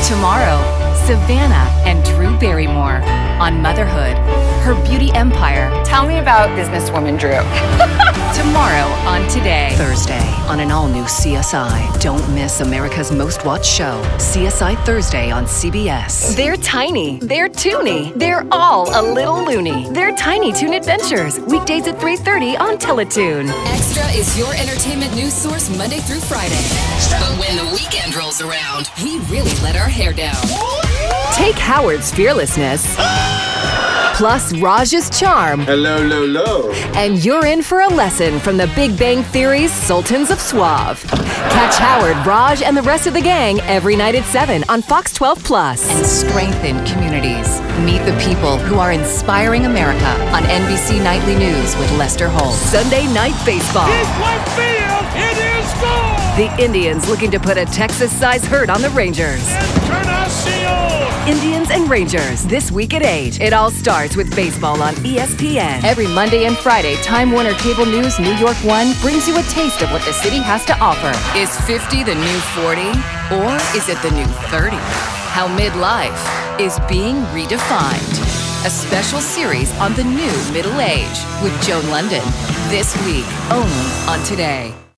Tomorrow, Savannah and Drew Barrymore on Motherhood, Her Beauty Empire. Tell me about businesswoman Drew. Tomorrow on Today. Thursday on an all-new CSI. Don't miss America's most watched show, CSI Thursday on CBS. They're tiny. They're toony. They're all a little loony. They're Tiny Toon Adventures. Weekdays at 3:30 on Teletoon. Extra is your entertainment news source Monday through Friday. But when the weekend rolls around, we really let our hair down. Take Howard's fearlessness, plus Raj's charm. Hello, Lolo. And you're in for a lesson from the Big Bang Theory's Sultans of Suave. Catch Howard, Raj, and the rest of the gang every night at 7 on Fox 12 Plus. And strengthen communities. Meet the people who are inspiring America on NBC Nightly News with Lester Holt. Sunday Night Baseball. Left field, it is gone! The Indians looking to put a Texas-size hurt on the Rangers. Encarnacion! Indians and Rangers, this week at 8. It all starts with baseball on ESPN. Every Monday and Friday, Time Warner Cable News New York 1 brings you a taste of what the city has to offer. Is 50 the new 40? Or is it the new 30? How midlife is being redefined. A special series on the new middle age with Joan London. This week, only on Today.